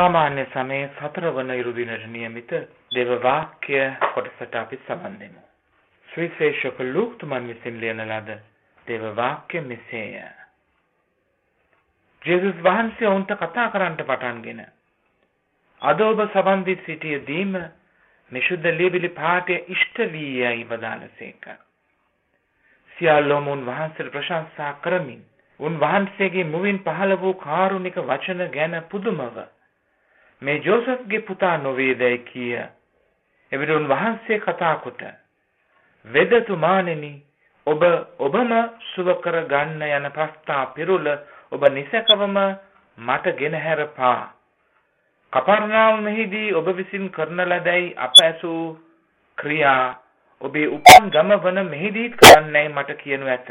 සාමාන්‍ය සමයේ 4 වන ඉරුදිනට නියමිත දේව වාක්‍ය කොටසට අපි සම්බන්ධ වෙමු. ශ්‍රීශේෂක ලූක්තුමන් විසින් ලියන ලද දේව වාක්‍ය මෙසේය. ජේසුස් වහන්සේ උන්ට කතා කරන්නට පටන්ගෙන අද ඔබ සම්බන්ධී සිටියදීම මිෂුද්ධ ලියවිලි පාඨය ඉෂ්ට වී යයි වදාළසේක. සියල්ලෝම උන්වහන්සේට ප්‍රශංසා කරමින් උන්වහන්සේගේ මුවින් පහළ වූ කාරුණික වචන ගැන පුදුමව මේ ජෝසෆ්ගේ පුතා නොවේදයි කිය. එවිට උන්වහන්සේ කතා කොට වෙදතුමාණෙනි ඔබම සුව කර ගන්න යන ප්‍රස්තාව පිරුල ඔබ නිසකවම මට ගෙන හැරපා. කපර්නාවුමෙහිදී ඔබ විසින් කරන ලදැයි අප ඇසූ ක්‍රියා ඔබේ උපන් ගම වන මෙහිදී කරන්නයි මට කියනු ඇත.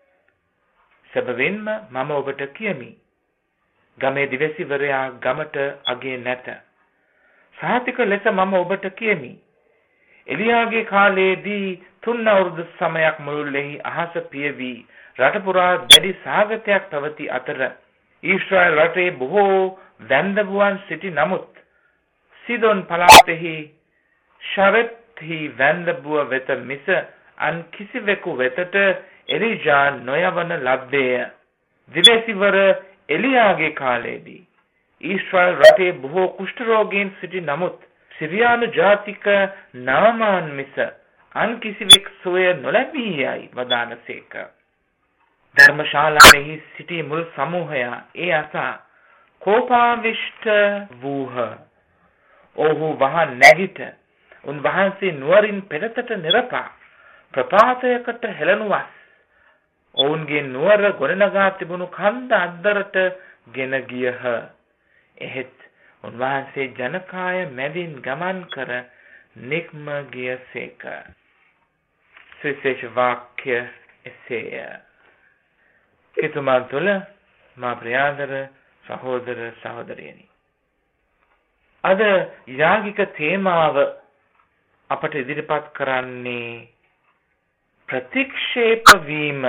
සැබවින්ම මම ඔබට කියමි. ගමේ දිවසිවරයා ගමට අගේ නැත. සාතික ලෙස මම ඔබට කියමි. එලියාගේ කාලයේදී 3 අවුරුදු සමයක් මුළුල්ලෙහි අහස පියවි රට පුරා දැඩි සාගතයක් පැවති අතර ඊශ්‍රායල් රටේ බොහෝ වැන්දබුවන් සිටි නමුත් සිදොන් පළාතෙහි ශරෙත්හි වැන්දබුව වෙත මිස අන් කිසිවෙකු වෙතට එලිජා නොයවන ලද්දේය. දිවසිවර එලියාගේ කාලයේදී ඊශ්‍රායල් රටේ බොහෝ කුෂ්ඨ රෝගීන් සිටි නමුත් සිරියානු ජාතික නාමාන් මිස අන් කිසිවෙක් සොය නොලැබී යයි වදාළසේක. ධර්මශාලාවෙහි සිටි මුල් සමූහයා ඒ අසා කෝපාවිෂ්ඨ වූහ. ඔහු වහන් නැගිට උන්වහන්සේ නුවරින් පෙරතට නිරපා ප්‍රපාතයකට හෙළනුවස් ඔවුන්ගේ නුවර ගොඩනගා තිබුණු කන්ද අද්දරට ගෙන ගියහ. එහෙත් උන්වහන්සේ ජනකාය මැදින් ගමන් කර නික්ම ගියසේක. සුවිශේෂ වාක්‍ය එසේය. එතුමන් තුළ මා ප්‍රියාදර සහෝදර සහෝදරියනි, අද යාගික තේමාව අපට ඉදිරිපත් කරන්නේ ප්‍රතික්ෂේප වීම,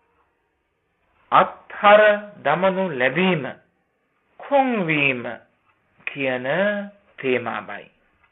අත්හර දමනු ලැබීම, කොන්වීම කියන තේමාවයි.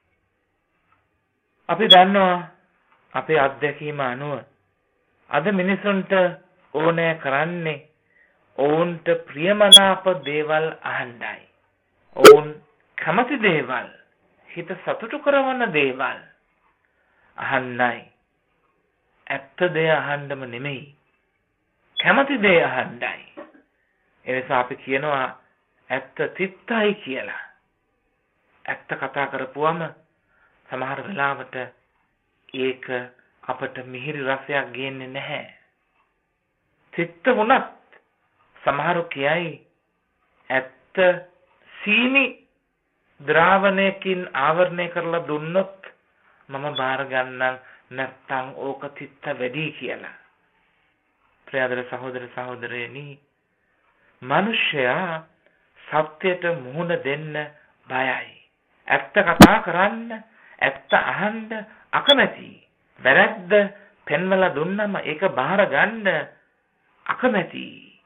අපි දන්නවා අපේ අත්දැකීම අනුව අද මිනිසුන්ට ඕනෑ කරන්නේ ඔවුන්ට ප්‍රියමනාප දේවල් අහන්නයි. ඔවුන් කැමති දේවල්, හිත සතුටු කරවන දේවල් අහන්නයි. ඇත්ත දේ අහන්නම නෙමෙයි, කැමති දේ අහන්නයි. එනිසා අපි කියනවා ඇත්ත තිත්තයි කියලා. ඇත්ත කතා කරපුවම සමහර වෙලාවට ඒක අපට මිහිරි රසයක් ගේන්නේ නැහැ. තිත්ත වුණත් සමහරු කියයි ඇත්ත සීනි ද්‍රාවණයකින් ආවරණය කරලා දුන්නොත් මම බාර ගන්නම්, නැත්තම් ඕක තිත්ත වැඩි කියලා. ප්‍රියදර සහෝදර සහෝදරයනි, මිනිසයා සත්‍යයට මුහුණ දෙන්න බයයි. ඇත්ත කතා කරන්න, ඇත්ත අහන්න අකමැති. වැරද්ද පෙන්වලා දුන්නම ඒක බාර ගන්න අකමැති.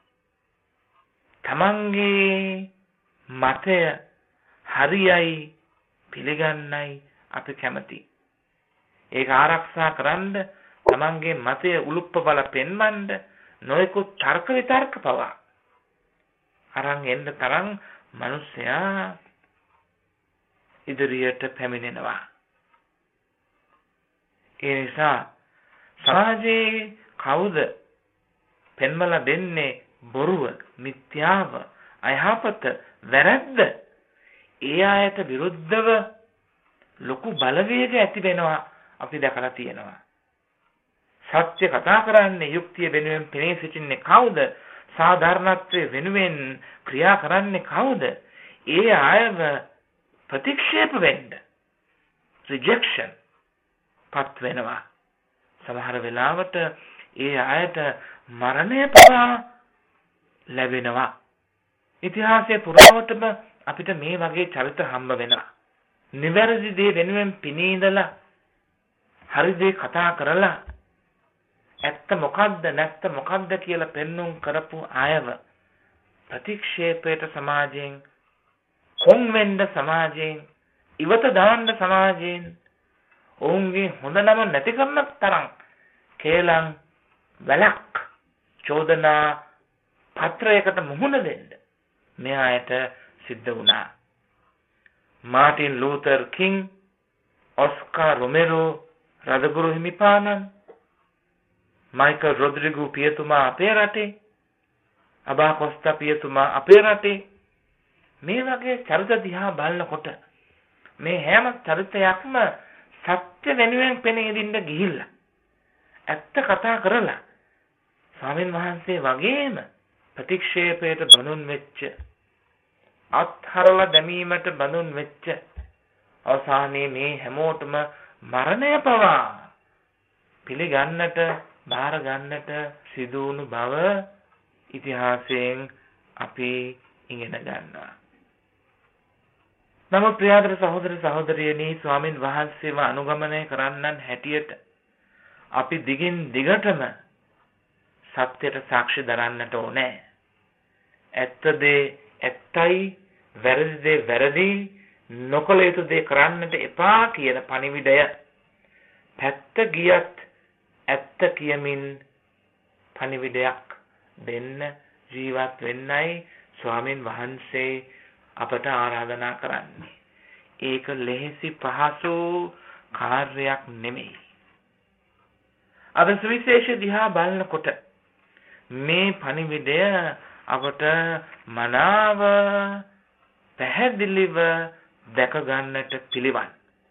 තමන්ගේ මතය හරියයි පිළිගන්නයි අපි කැමති. ඒක ආරක්ෂා කරන්න තමන්ගේ මතය උලුප්ප බල පෙන්වන්න නොයෙකුත් තර්ක විතර්ක පවා අරන් එන්න තරම් මිනිසයා ඉදිරියට පැමිණෙනවා. ඒ නිසා සමාජයේ කවුද පෙන්වලා දෙන්නේ බොරුව, මිත්‍යාව, අයහපත, වැරද්ද? ඒ අයට විරුද්ධව ලොකු බලවේග ඇති වෙනවා අපි දැකලා තියෙනවා. සත්‍ය කතා කරන්නේ, යුක්තිය වෙනුවෙන් පෙනී සිටින්නේ කවුද? සාධාරණත්වයේ වෙනුවෙන් ක්‍රියා කරන්නේ කවුද? ඒ අයව ප්‍රතික්ෂේප වෙන්න, රිජෙක්ෂන් පත් වෙනවා. සමහර වෙලාවට ඒ අයට මරණය පවා ලැබෙනවා. ඉතිහාසයේ පුරාවටම අපිට මේ වගේ චරිත හම්බ වෙනවා. නිවැරදි දේ වෙනුවෙන් පිණී ඉඳලා හරි දේ කතා කරලා ඇත්ත මොකක්ද නැත්ත මොකක්ද කියලා පෙන්눔 කරපු අයව ප්‍රතික්ෂේපයට සමාජයෙන් කොන් වෙන්න සමාජයෙන් ඉවත දාන්න සමාජයෙන් ඔවුන්ගේ හොඳ නම නැති කරන තරම් කේලම් වැලක් චෝදනා පත්‍රයකට මුහුණ දෙන්න මෙයාට සිද්ධ වුණා. Martin Luther King, Oscar Romero රදගුරු හිමිපාණන්, මයිකල් රොඩ්රිගෝ පියතුමා අපේ රටේ, අබා කොස්තා පියතුමා අපේ රටේ. මේ වගේ චරිත දිහා බලනකොට මේ හැම චරිතයක්ම සත්‍ය වෙනුවෙන් පෙනීදින්න ගිහිල්ලා ඇත්ත කතා කරලා ස්වාමීන් වහන්සේ වගේම ප්‍රතික්ෂේපයට බඳුන් වෙච්ච, අත්හරලා දැමීමට බඳුන් වෙච්ච, අවසානයේ මේ හැමෝටම මරණය පවා පිළිගන්නට බාර ගන්නට සිදු වුණු බව ඉතිහාසයෙන් අපි ඉගෙන ගන්නවා. නමුත් ප්‍රියාදර සහෝදර සහෝදරියනි, ස්වාමින් වහන්සේව අනුගමනය කරන්නන් හැටියට අපි දිගින් දිගටම සත්‍යයට සාක්ෂි දරන්නට ඕනේ. ඇත්ත දේ ඇත්තයි, වැරදි දේ වැරදි, නොකළ යුතු දේ කරන්නට එපා කියන පණිවිඩය පැත්ත ගියත් ඇත්ත කියමින් පණිවිඩයක් දෙන්න ජීවත් වෙන්නයි ස්වාමින් වහන්සේ අපට ආරාධනා කරන්නේ. ඒක ලෙහෙසි පහසු කාර්යයක් නෙමෙයි. අද සුවිශේෂ දිහා බලනකොට මේ පණිවිඩය අපට මනාව පැහැදිලිව දැක ගන්නට පිළිවන්.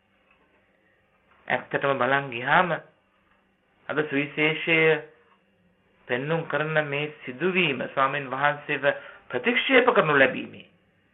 ඇත්තටම බලන් ගියාම අද සුවිශේෂය පෙන්눔 කරන මේ සිදුවීම ස්වාමීන් වහන්සේව ප්‍රතික්ෂේප කරනු ලැබීමේ,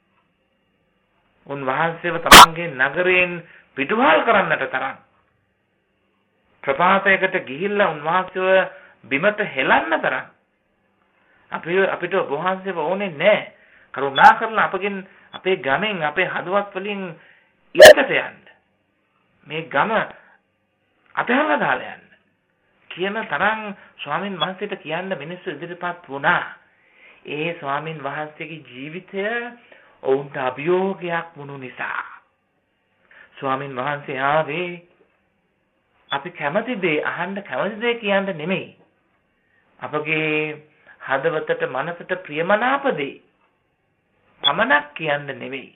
උන්වහන්සේව තමන්ගේ නගරයෙන් පිටුවහල් කරන්නට තරම් ප්‍රපාතයකට ගිහිල්ලා උන්වහන්සේව බිමට හෙලන්න තරම් අපිට වහන්සේව ඕනේ නැහැ. කරුණා කරලා අපගෙන්, අපේ ගමෙන්, අපේ හදවත් වලින් ඉවතට යන්න. මේ ගම අතහැරලා දාලා යන්න කියන තරම් ස්වාමින් වහන්සේට කියන්න මිනිස්සු ඉදිරිපත් වුණා. ඒ ස්වාමින් වහන්සේගේ ජීවිතය ඔවුන්ට අභියෝගයක් වුණු නිසා ස්වාමින් වහන්සේ ආවේ අපි කැමති දේ අහන්න, කැමති දේ කියන්න නෙමෙයි. අපගේ හදවතට, මනසට ප්‍රියමනාප දේ පමණක් කියන්න නෙවෙයි.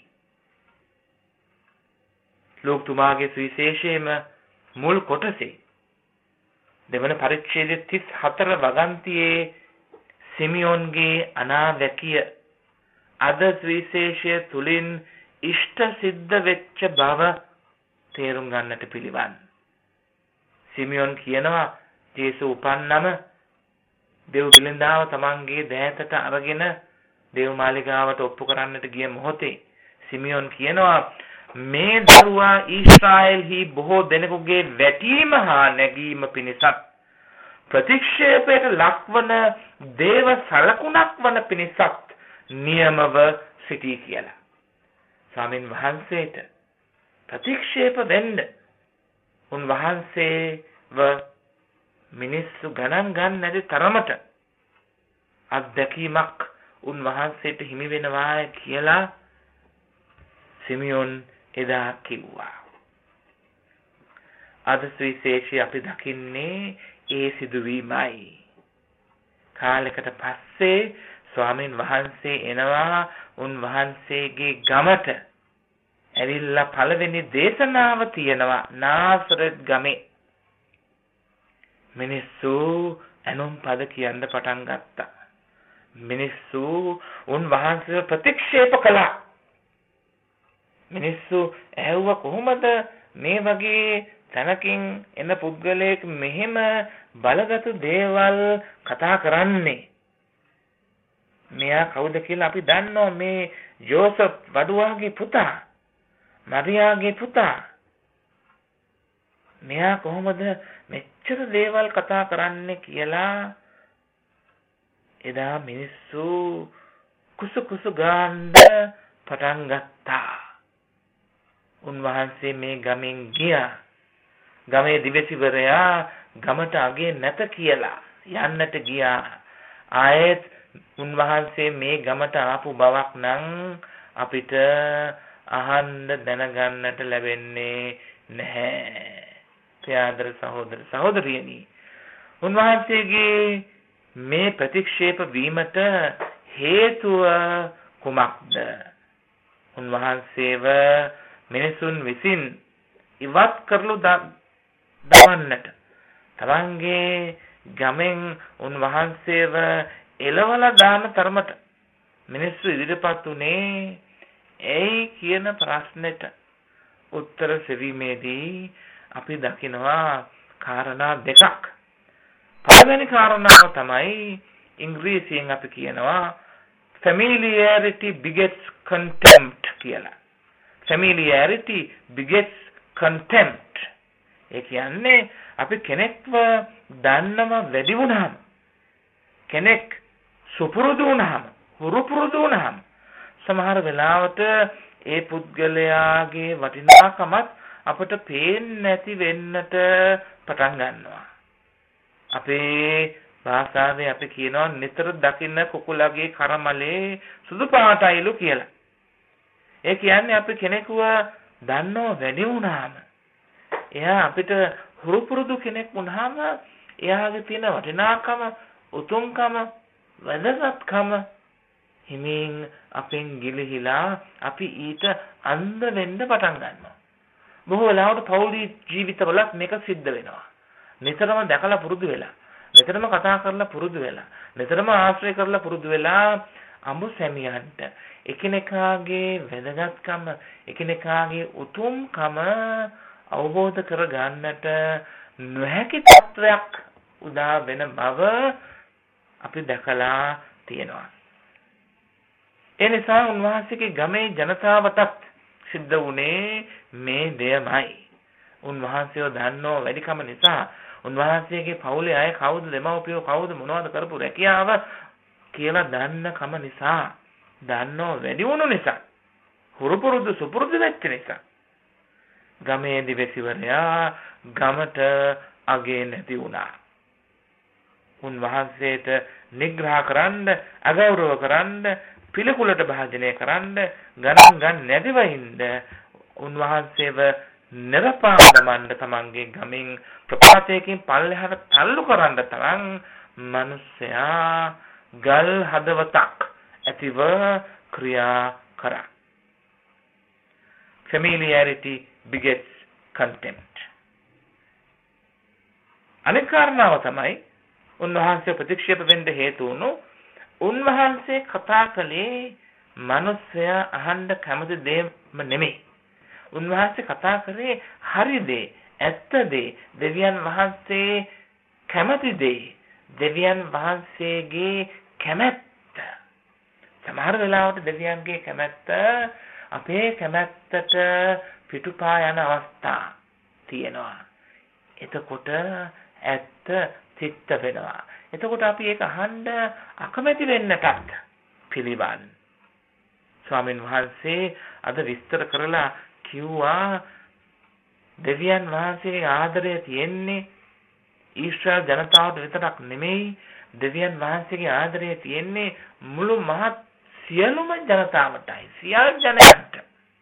ලෝකතුමාගේ සුවිශේෂයේම මුල් කොටසේ දෙවන පරිච්ඡේදයේ 34 වගන්තියේ සිමියොන්ගේ අනාවැකිය අද සුවිශේෂය තුලින් ඉෂ්ට සිද්ධ වෙච්ච බව තේරුම් ගන්නට පිළිවන්. සිමියොන් කියනවා ජේසු උපන්නම දෙව් බිලින්දාව තමන්ගේ දෑතට අරගෙන දේව මාලිගාවට ඔප්පු කරන්නට ගිය මොහොතේ සිමියොන් කියනවා මේ දරුවා ඊශ්‍රායෙල්හි බොහෝ දෙනෙකුගේ වැටීම හා නැගීම පිණිසත් ප්‍රතික්ෂේපයට ලක්වන දේව සලකුණක් වන පිණිසත් නියමව සිටී කියලා. ස්වාමින් වහන්සේට ප්‍රතික්ෂේප වෙන්න උන්වහන්සේව මිනිස්සු ගණන් ගන්න නැති තරමට අත්දැකීමක් උන්වහන්සේට හිමි වෙනවා කියලා සිමියොන් එදා කිව්වා. අද සුවිශේෂී අපි දකින්නේ ඒ සිදුවීමයි. කාලයකට පස්සේ ස්වාමීන් වහන්සේ එනවා උන්වහන්සේගේ ගමට. ඇවිල්ලා පළවෙනි දේශනාව තියෙනවා නාසරෙත් ගමේ. මිනිස්සු ඇනුම් පද කියන්න පටන් ගත්තා. මිනිස්සු උන්වහන්සේව ප්‍රතික්ෂේප කළා. මිනිස්සු ඇහුවා කොහොමද මේ වගේ තැනකින් එන පුද්ගලයෙක් මෙහෙම බලගත් දේවල් කතා කරන්නේ? මෙයා කවුද කියලා අපි දන්නවා. මේ ජෝසප් වඩුවාගේ පුතා, මරියාගේ පුතා. මෙයා කොහොමද මෙච්චර දේවල් කතා කරන්නේ කියලා එදා මිනිස්සු කුසු ගාන්න පටන් ගත්තා. උන්වහන්සේ මේ ගමෙන් ගියා. ගමේ දිවසිවරයා ගමට අගේ නැත කියලා යන්නට ගියා. ආයෙත් උන්වහන්සේ මේ ගමට ආපු බවක් නම් අපිට අහන්න දැනගන්නට ලැබෙන්නේ නැහැ. ප්‍රියාදර සහෝදර සහෝදරියනි, උන්වහන්සේගේ මේ ප්‍රතික්ෂේප වීමට හේතුව කුමක්ද? උන්වහන්සේව මිනිසුන් විසින් ඉවත් කරලු දවන්නට, තමන්ගේ ගමෙන් උන්වහන්සේව එලවලා දාන තරමට මිනිස්සු ඉදිරිපත් උනේ ඒ කියන ප්‍රශ්නෙට උත්තර සෙවීමේදී අපි දකිනවා කාරණා දෙකක්. පළවෙනි කාරණාව තමයි ඉංග්‍රීසියෙන් අපි කියනවා familiarity begets contempt කියලා. familiarity begets contempt. ඒ කියන්නේ අපි කෙනෙක්ව දන්නම වැඩි වුණාම, කෙනෙක් සුපුරුදු වුණාම, හුරු පුරුදු වුණාම සමහර වෙලාවට ඒ පුද්ගලයාගේ වටිනාකමත් අපට පේන්නේ නැති වෙන්නට පටන් ගන්නවා. අපේ භාෂාවේ අපි කියනවා නිතර දකින්න කුකුලගේ කරමලේ සුදු පාටයිලු කියලා. ඒ කියන්නේ අපි කෙනෙකුව දන්නව වැඩි වුණාම, එයා අපිට හුරු පුරුදු කෙනෙක් වුණාම එයාගේ තියෙන වටිනාකම, උතුම්කම, වැදගත්කම හිමින් අපෙන් ගිලිහිලා අපි ඊට අන්ධ වෙන්න පටන් ගන්නවා. බොහෝ වෙලාවට පෞලි ජීවිතවලත් මේක සිද්ධ වෙනවා. නිතරම දැකලා පුරුදු වෙලා, නිතරම කතා කරලා පුරුදු වෙලා, නිතරම ආශ්‍රය කරලා පුරුදු වෙලා අඹ සැමියන්ට එකිනෙකාගේ වැදගත්කම, එකිනෙකාගේ උතුම්කම අවබෝධ කර ගන්නට නොහැකි තත්වයක් උදා වෙන බව අපි දැකලා තියෙනවා. ඒ නිසා උන්වහන්සේගේ ගමේ ජනතාවටත් සිද්ධ වුණේ මේ දෙයමයි. උන්වහන්සේව දන්නෝ වැඩිකම නිසා, උන්වහන්සේගේ පවුලේ අය කවුද, දෙමව්පියෝ කවුද, මොනවද කරපු රැකියාව කියලා දන්නකම නිසා, දන්නෝ වැඩි වුණු නිසා, හුරු පුරුදු සුපුරුදු වෙච්ච නිසා ගමේ දිවසිවරයා ගමට අගේ නැති වුණා. උන්වහන්සේට නිග්‍රහ කරන්න, අගෞරව කරන්න, පිළිකුලට භාජනය කරන්න, ගණන් ගන්න නැතිව ඉන්න උන්වහන්සේව නිරපාදමන්න තමන්ගේ ගමින් ප්‍රපාතයකින් පල්ලෙහාට තල්ලු කරන්න තරම් මිනිසයා ගල් හදවතක් ඇතිව ක්‍රියා කරා. familiarity begets contempt. අනෙක් කාරණාව තමයි උන්වහන්සේ ප්‍රතික්ෂේප වෙන්න හේතු වුණු, උන්වහන්සේ කතා කළේ මිනිස්සයා අහන්න කැමති දෙයක් නෙමෙයි. උන්වහන්සේ කතා කරේ හරි දේ, ඇත්ත දේ, දෙවියන් වහන්සේ කැමති දේ, දෙවියන් වහන්සේගේ කැමැත්ත. සමහර වෙලාවට දෙවියන්ගේ කැමැත්ත අපේ කැමැත්තට පිටුපා යන අවස්ථා තියෙනවා. එතකොට ඇත්ත සිද්ධ වෙනවා. එතකොට අපි ඒක අහන්න අකමැති වෙන්නටත් පිළිවන්. ස්වාමීන් වහන්සේ අද විස්තර කරලා කිව්වා දෙවියන් වහන්සේගේ ආදරය තියෙන්නේ ඊශ්‍රායල් ජනතාවට විතරක් නෙමෙයි, දෙවියන් වහන්සේගේ ආදරය තියෙන්නේ මුළු මහත් සියලුම ජනතාවටයි, සියලු ජනයන්ට.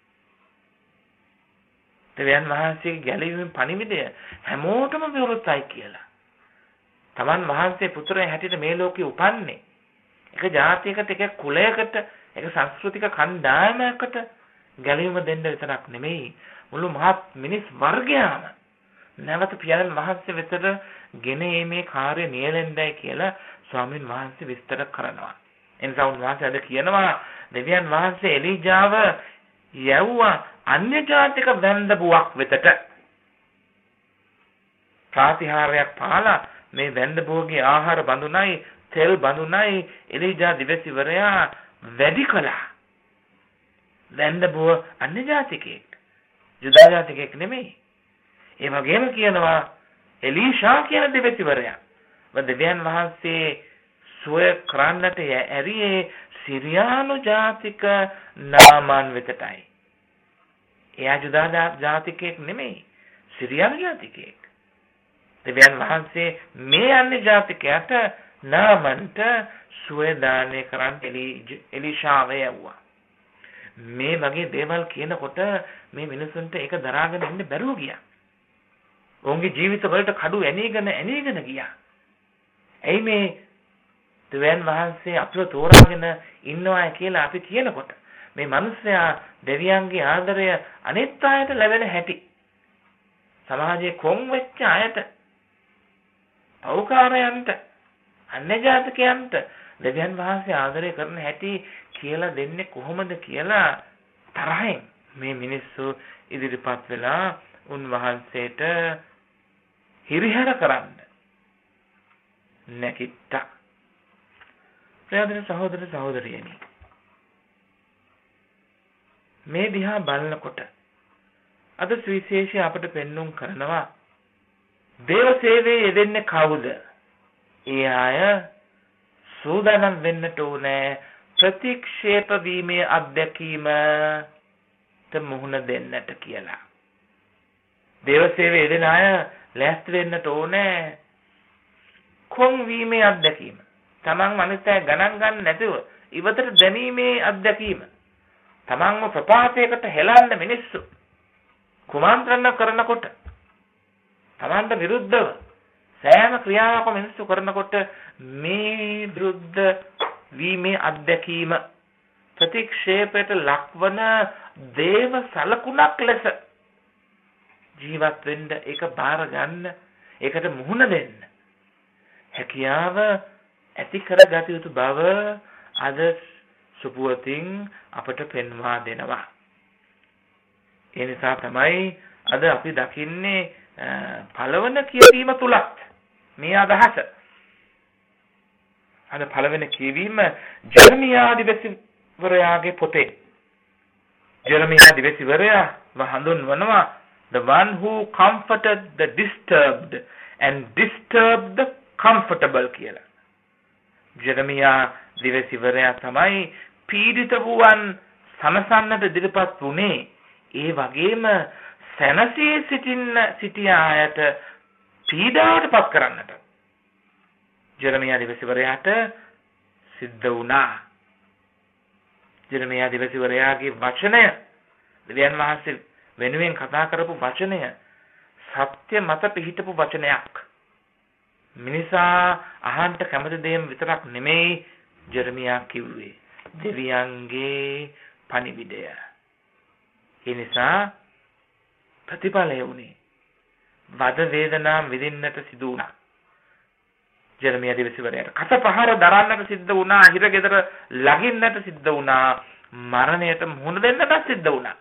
දෙවියන් වහන්සේගේ ගැලවීමේ පණිවිඩය හැමෝටම විවෘතයි කියලා. තමන් වහන්සේ පුත්‍රයන් හැටියට මේ ලෝකේ උපන්නේ එක ජාතියකට, එක කුලයකට, එක සංස්කෘතික කණ්ඩායමකට ගැලවීම දෙන්න විතරක් නෙමෙයි, මුළු මහත් මිනිස් වර්ගයාම නැවත පියාණන් වහන්සේ වෙතට ගෙන ඒමේ කාර්ය නියැලෙන්නයි කියලා ස්වාමීන් වහන්සේ විස්තර කරනවා. එනිසා උන්වහන්සේ අද කියනවා දෙවියන් වහන්සේ එලිජාව යවුවා අන්‍ය ජාතික වැන්දබුවක් වෙතට. ප්‍රාතිහාර්යයක් පාලා මේ වැන්දබුවගේ ආහාර බඳුනයි, තෙල් බඳුනයි එලිජා දිවසිවරයා වැඩි කළා. වැන්දබුව අන්‍ය ජාතිකයෙක්, යුදා ජාතිකයෙක් නෙමෙයි. ඒ වගේම කියනවා එලීෂා කියන දිවසිවරයා දෙවියන් වහන්සේ සොය කරන්නට ඇරියේ සිරියානු ජාතික නාමන් වෙතටයි. එයා යුදා ජාතිකයෙක් නෙමෙයි, සිරියානු ජාතිකයෙක්. දෙවියන් වහන්සේ මේ අන්‍ය ජාතිකයට නාමන්ට සොය දානය කරන් එලීෂාව යවුවා. මේ වගේ දේවල් කියනකොට මේ මිනිසුන්ට ඒක දරාගෙන ඉන්න බැරුව ගියා. ඔවුන්ගේ ජීවිත වලට කඩු ඇනීගෙන ගියා. එයි මේ දෙවියන් වහන්සේ අපිව තෝරාගෙන ඉන්නවා කියලා අපි කියනකොට මේ මිනිස්සයා දෙවියන්ගේ ආදරය අනිත් අයට ලැබෙන හැටි සමාජයේ කොන් වෙච්ච අයට අවකාරයන්ට අන්‍යජාතකයන්ට දෙවියන් වහන්සේ ආදරය කරන හැටි කියලා දෙන්නේ කොහොමද කියලා තරහෙන් මේ මිනිස්සු ඉදිරිපත් වෙලා උන්වහන්සේට හිරිහැර කරන්න නැකිට්ටා. ප්‍රියදෙන සහෝදර සහෝදරියනි, මේ දිහා බලනකොට අද සුවිශේෂය අපට පෙන්වුම් කරනවා දේව සේවයේ යෙදෙන්නේ කවුද? ඒ අය සූදානම් වෙන්නට ඕනේ ප්‍රතික්ෂේප වීමේ අත්දැකීමට මුහුණ දෙන්නට කියලා. දේව සේවයේ යෙදෙන අය ලෑස්ති වෙන්නට ඕනේ කොන් වීමේ අත්දැකීම. තමන් මනිතය ගණන් ගන්න නැතුව ඉවතට දැමීමේ අත්දැකීම. තමන්ව ප්‍රපාතයකට හෙලන්න මිනිස්සු කුමන්ත්‍රණ කරනකොට තමන්ට විරුද්ධව සෑම ක්‍රියාවක්ම මිනිස්සු කරනකොට මේ විරුද්ධ වීමේ අත්දැකීම ප්‍රතික්ෂේපයට ලක්වන දේව සලකුණක් ලෙස ජීවත් වෙන්න, ඒක බාර ගන්න, ඒකට මුහුණ දෙන්න හැකියාව ඇති කරගත යුතු බව අද සුපුවතින් අපට පෙන්වා දෙනවා. ඒ නිසා තමයි අද අපි දකින්නේ පළවන කියවීම තුලත් මේ අදහස. අද පළවෙනි කියවීම ජෙරමියා දිවසිවරයාගේ පොතේ. ජෙරමියා දිවසිවරයා හඳුන්වනවා the one who comforted the disturbed and disturbed the comfortable කියලා. ජෙරමියා දිවසිවරයා තමයි පීඩිත වූවන් සනසන්නට ඉදිරිපත් වුණේ. ඒ වගේම සැනසී සිටිය අයට පීඩාවට පත් කරන්නට ජෙරමියා දිවසිවරයාට සිද්ධ වුණා. ජෙරමියා දිවසිවරයාගේ වචනය, දෙවියන් වහන්සේ වෙනුවෙන් කතා කරපු වචනය සත්‍ය මත පිහිටපු වචනයක්. මිනිසා අහන්න කැමති දේම විතරක් නෙමෙයි ජෙරමියා කිව්වේ, දෙවියන්ගේ පණිවිඩය. ඒ නිසා ප්‍රතිඵලය වුණේ වද වේදනා විඳින්නට සිදු වුණා. ජෙරමියා දිවසිවරයාට කට පහර දරන්නට සිද්ධ වුණා, හිරගෙදර ලගින්නට සිද්ධ වුණා, මරණයට මුහුණ දෙන්නට සිද්ධ වුණා.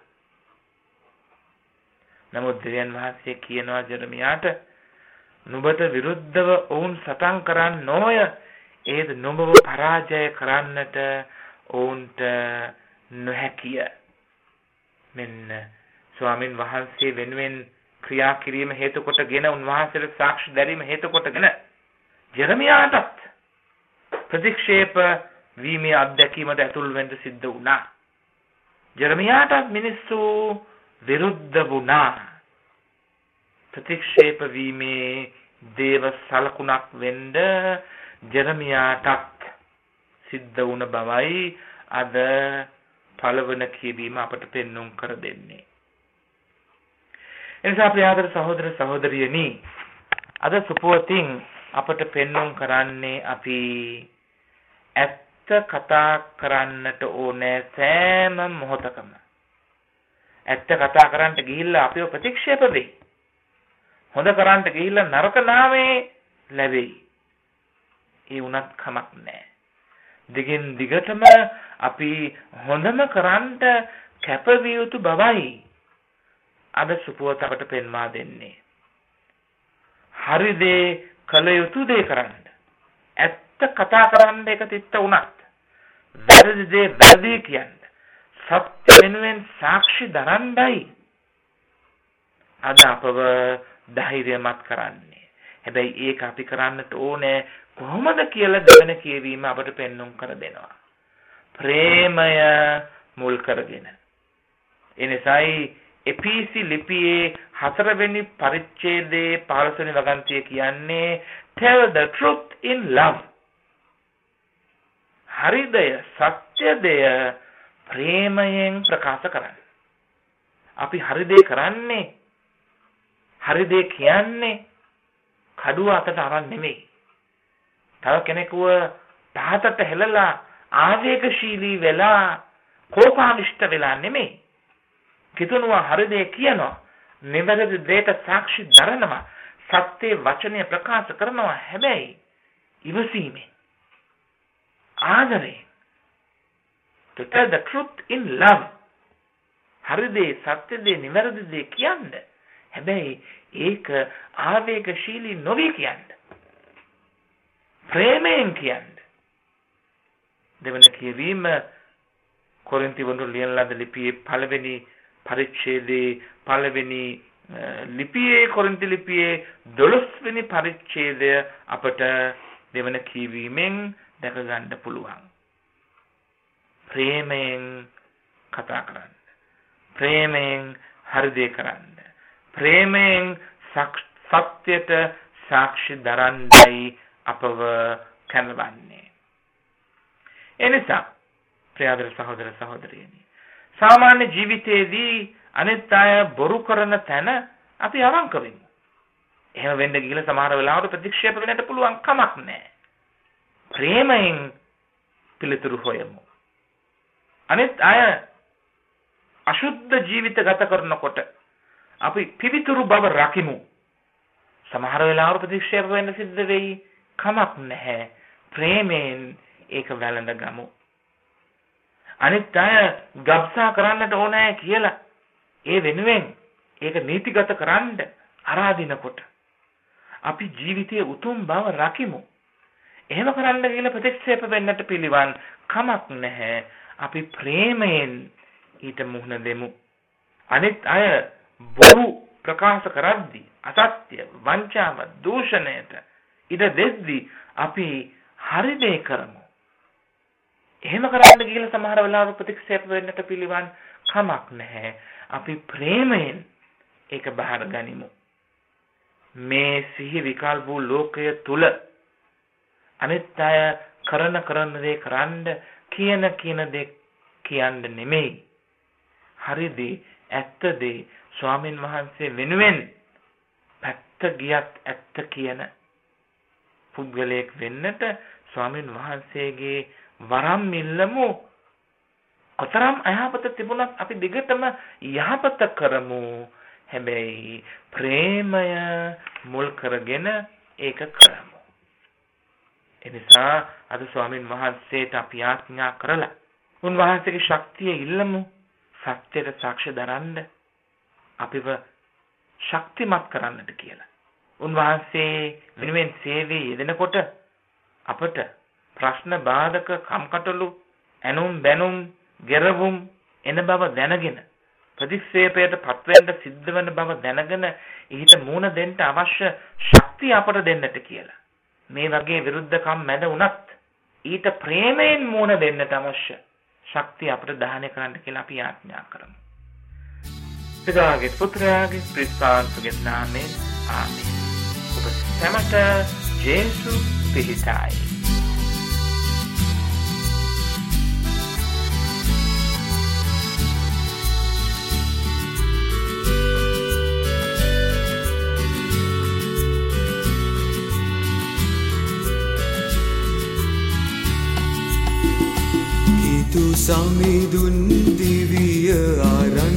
නමුත් දෙවියන් වහන්සේ කියනවා ජෙරමියාට, නුඹට විරුද්ධව ඔවුන් සටන් කරන්න නොය, ඒද නුඹව පරාජය කරන්නට ඔවුන්ට නොහැකිය. මෙන්න ස්වාමින් වහන්සේ වෙනුවෙන් ක්‍රියා කිරීම හේතු කොටගෙන, උන්වහන්සේට සාක්ෂි දැරීම හේතු කොටගෙන ජෙරමියාටත් ප්‍රතික්ෂේප වීමේ අත්දැකීමට ඇතුල් වෙන්න සිද්ධ වුණා. ජෙරමියාටත් මිනිස්සු විරුද්ධ වුණා. ප්‍රතික්ෂේප වීමේ දේව සලකුණක් වෙන්න ජෙරමියාටත් සිද්ධ වුණ බවයි අද පළවන කියවීම අපට පෙන්වුම් කර දෙන්නේ. එනිසා ප්‍රියාදර සහෝදර සහෝදරියනි, අද සුපුවතින් අපට පෙන්වුම් කරන්නේ අපි ඇත්ත කතා කරන්නට ඕනේ සෑම මොහොතකම. ඇත්ත කතා කරන්නට ගිහිල්ලා අපිව ප්‍රතික්ෂේප වෙයි. හොඳ කරන්නට ගිහිල්ලා නරක නාමේ ලැබෙයි. ඒ උනත් කමක් නැහැ. දිගින් දිගටම අපි හොඳම කරන්නට කැපවිය යුතු බවයි අද සුපුවත අපට පෙන්වා දෙන්නේ. හරි දේ කළ යුතු දේ කරන්න. ඇත්ත කතා කරන්න එක තිත්ත උනත් වැරදි දේ වැරදි කියන්න. සත්‍ය වෙනුවෙන් සාක්ෂි දරන්නයි අද අපව ධෛර්යමත් කරන්නේ. හැබැයි ඒක අපි කරන්නට ඕනේ කොහොමද කියලා දෙවන කියවීම අපට පෙන්වුම් කර දෙනවා. ප්‍රේමය මුල් කරගෙන. එනිසායි එපීසි ලිපියේ 4 වෙනි පරිච්ඡේදයේ 15 වෙනි වගන්තිය කියන්නේ tell the truth in love. හරිදය සත්‍යදය ප්‍රේමයෙන් ප්‍රකාශ කරන්න. අපි හරි දේ කරන්නේ, හරි දේ කියන්නේ කඩුව අතට අරන් නෙමෙයි. තව කෙනෙකුව පහතට හෙලලා ආවේගශීලී වෙලා කෝපාවිෂ්ඨ වෙලා නෙමෙයි. කිතුනුවා හරි දේ කියනවා, නිවැරදි දෙයට සාක්ෂි දරනවා, සත්‍ය වචනය ප්‍රකාශ කරනවා. හැබැයි ඉවසීමෙන්, ආදරයෙන්. To tell the truth in love. හරි දේ, සත්‍ය දේ, නිවැරදි දේ කියන්න. හැබැයි ඒක ආවේගශීලී නොවි කියන්න. ප්‍රේමයෙන් කියන්න. දෙවන කියවීම කොරින්ති වන්දු ලියන ලද ලිපියේ පළවෙනි පරිච්ඡේදයේ පළවෙනි ලිපියේ කොරින්ති ලිපියේ 12 වෙනි පරිච්ඡේදය අපට දෙවන කියවීමෙන් දැක ගන්න පුළුවන්. ප්‍රේමයෙන් කතා කරන්න. ප්‍රේමයෙන් හරි දේ කරන්න. ප්‍රේමයෙන් සත්‍යයට සාක්ෂි දරන්නයි අපව කැඳවන්නේ. එනිසා ප්‍රියදර සහෝදර සහෝදරියනි, සාමාන්‍ය ජීවිතයේදී අනිත් අය බොරු කරන තැන අපි අවංක වෙමු. එහෙම වෙන්න ගිහලා සමහර වෙලාවට ප්‍රතික්ෂේප වෙන්නට පුළුවන් කමක් නැහැ. ප්‍රේමයෙන් පිළිතුරු හොයමු. අනිත් අය අශුද්ධ ජීවිත ගත කරනකොට අපි පිවිතුරු බව රකිමු. සමහර වෙලාවට ප්‍රතික්ෂේප වෙන්න සිද්ධ වෙයි, කමක් නැහැ. ප්‍රේමයෙන් ඒක වැළඳ ගමු. අනිත් අය ගබ්සා කරන්නට ඕනේ කියලා ඒ වෙනුවෙන් ඒක නීතිගත කරන්න ආරාධිනකොට අපි ජීවිතයේ උතුම් බව රකිමු. එහෙම කරන්න කියලා ප්‍රතික්ෂේප වෙන්නට පිළිවන් කමක් නැහැ. අපි ප්‍රේමයෙන් ඊට මුහුණ දෙමු. අනිත් අය බොරු ප්‍රකාශ කරද්දී, අසත්‍ය, වංචාව, දූෂණයට ඉඩ දෙද්දී අපි හරි දේ කරමු. එහෙම කරන්න ගිහලා සමහර වෙලාවට ප්‍රතික්ෂේප වෙන්නට පිළිවන් කමක් නැහැ. අපි ප්‍රේමයෙන් ඒක බාර ගනිමු. මේ සිහි විකල් වූ ලෝකය තුල අනිත් අය කරන දේ කරන්න, කියන දේ කියන්න නෙමෙයි. හරි දේ, ඇත්ත දේ ස්වාමින් වහන්සේ වෙනුවෙන් පැත්ත ගියත් ඇත්ත කියන පුද්ගලයෙක් වෙන්නට ස්වාමින් වහන්සේගේ වරම් ඉල්ලමු. කොතරම් අයහපත තිබුණත් අපි දිගටම යහපත කරමු. හැබැයි ප්‍රේමය මුල් කරගෙන ඒක කරමු. එනිසා අද ස්වාමින් වහන්සේට අපි ආඥා කරලා උන්වහන්සේගේ ශක්තිය ඉල්ලමු. සත්‍යයට සාක්ෂි දරන්න, අපිව ශක්තිමත් කරන්නට කියලා. උන්වහන්සේ වෙනුවෙන් සේවයේ යෙදෙනකොට අපට ප්‍රශ්න බාධක කම්කටොළු ඇනුම් බැනුම් ගෙරවුම් එන බව දැනගෙන ප්‍රතික්ෂේපයට පත්වෙන්න සිද්ධ වෙන බව දැනගෙන ඊට මූණ දෙන්න අවශ්‍ය ශක්තිය අපට දෙන්නට කියලා. මේ වගේ විරුද්ධකම් මැද වුණත් ඊට ප්‍රේමයෙන් මූණ දෙන්නට අවශ්‍ය ශක්තිය අපට දාහනය කරන්න කියලා අපි ආඥා කරමු. පිතාගේ පුත්‍රයාගේ ප්‍රිස්පාන්තුගේ නාමයෙන් ආමේන්. ඔබ සැමට ජේසු පිහිටයි. Tu samidun diviya aran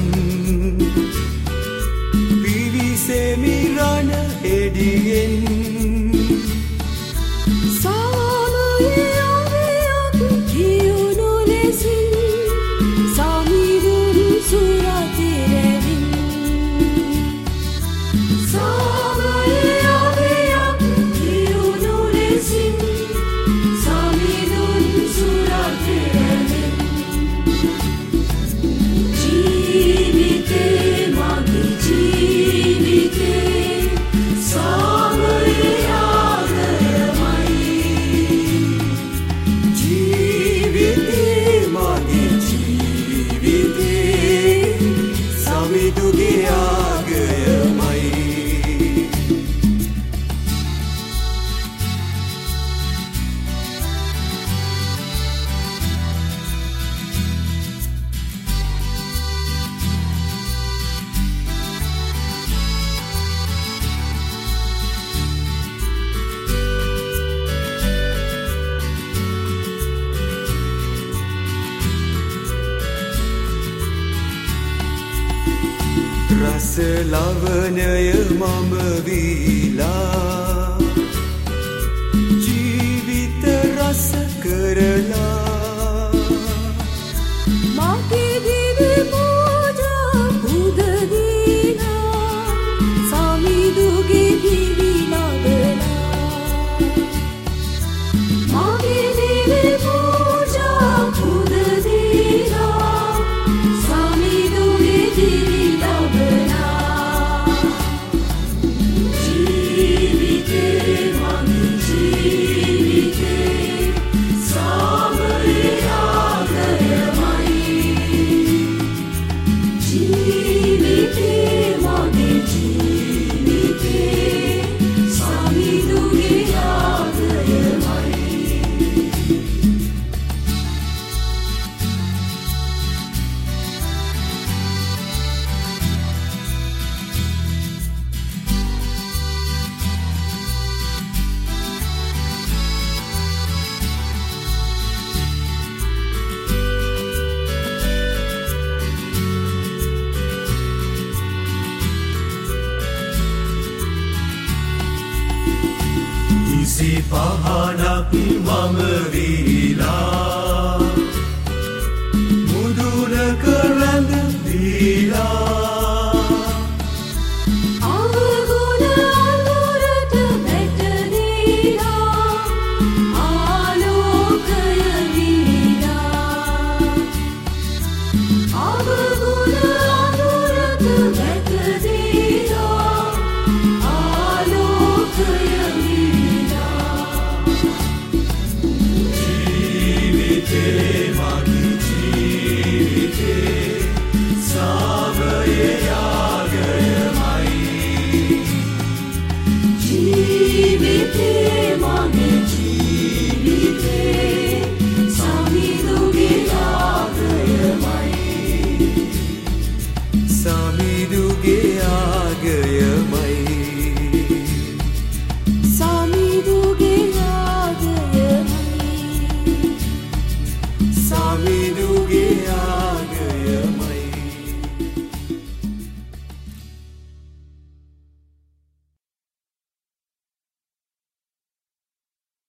pivi semirana ediyen samayayak kiyunu lesin samidun suratirevin samayayak kiyunu lesin samidun suratirevin රස ලවණය මම වීලා ජීවිත රස කරලා මගේ දිවි පූජා පුද දීලා සමිඳුගේ දිවි ලබලා මගේ දිවි පූජා පුද දීලා සමිඳුගේ දිවි ලබලා ජීවිතේ මගේ ජීවිතේ සාමයේ ආගයමයි ජීවිතේ මගේ ජීවිතේ සමිඳුගේ ආගයමයි කිසි පහනක් මම වීලා මුදුනක රැඳ දීලා අවගුණ අඳුරට වැටදීලා ආලෝකය වීලා අවගුණ අඳුරට වැටදීලා ආලෝකය වීලා ජීවිතේ මගේ ජීවිතේ සාමයේ ආගයමයි ජීවිතේ මගේ